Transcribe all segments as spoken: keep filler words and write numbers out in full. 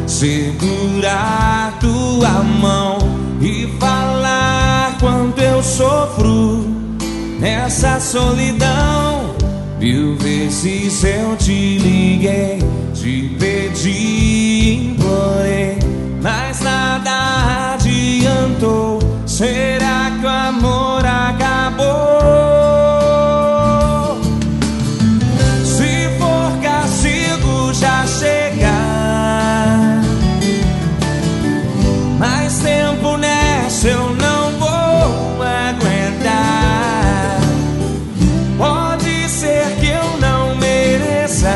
segurar tua mão e falar quanto eu sofro nessa solidão. Mil vezes eu te liguei, te pedi, implorei, mas nada adiantou. Será que o amor acabou? Se for castigo já chegar, mais tempo nessa eu não vou aguentar. Pode ser que eu não mereça,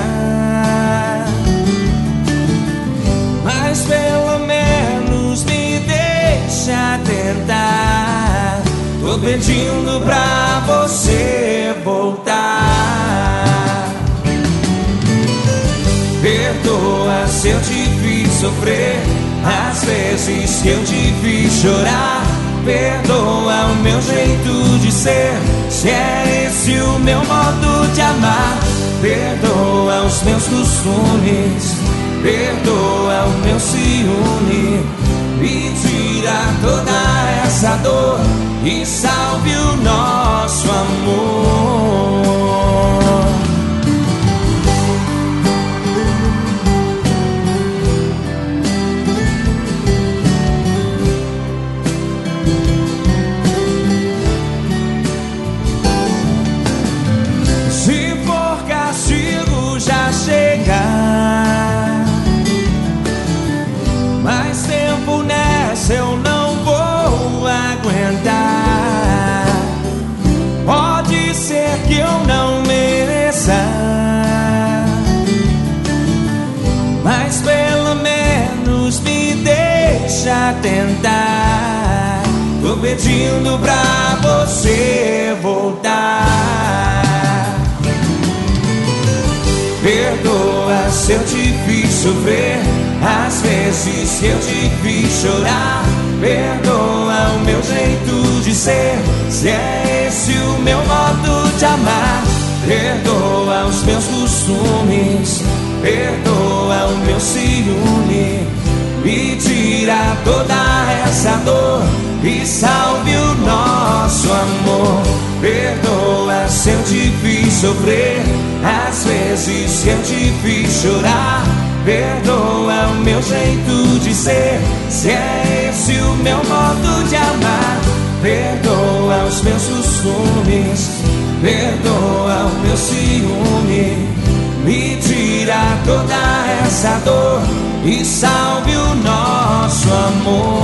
mas pelo menos me deixa tentar. Tô pedindo pra você voltar. Perdoa se eu te fiz sofrer, as vezes que eu te fiz chorar. Perdoa o meu jeito de ser, se é esse o meu modo de amar. Perdoa os meus costumes, perdoa o meu ciúme, e tira toda essa dor e salve o nosso amor. Se for castigo já chegar, mais tempo nessa eu não vou aguentar. Pode ser que eu não mereça, mas pelo menos me deixa tentar. Tô pedindo pra você voltar. Perdoa se eu te fiz sofrer, as vezes que eu te fiz chorar. Perdoa o meu jeito de ser, se é esse o meu modo de amar. Perdoa os meus costumes, perdoa o meu ciúme, e tira toda essa dor e salve o nosso amor. Perdoa se eu te fiz sofrer, as vezes que eu te fiz chorar. Perdoa o meu jeito de ser, se é esse o meu modo de amar. Perdoa os meus costumes, perdoa o meu ciúme, me tira toda essa dor e salve o nosso amor.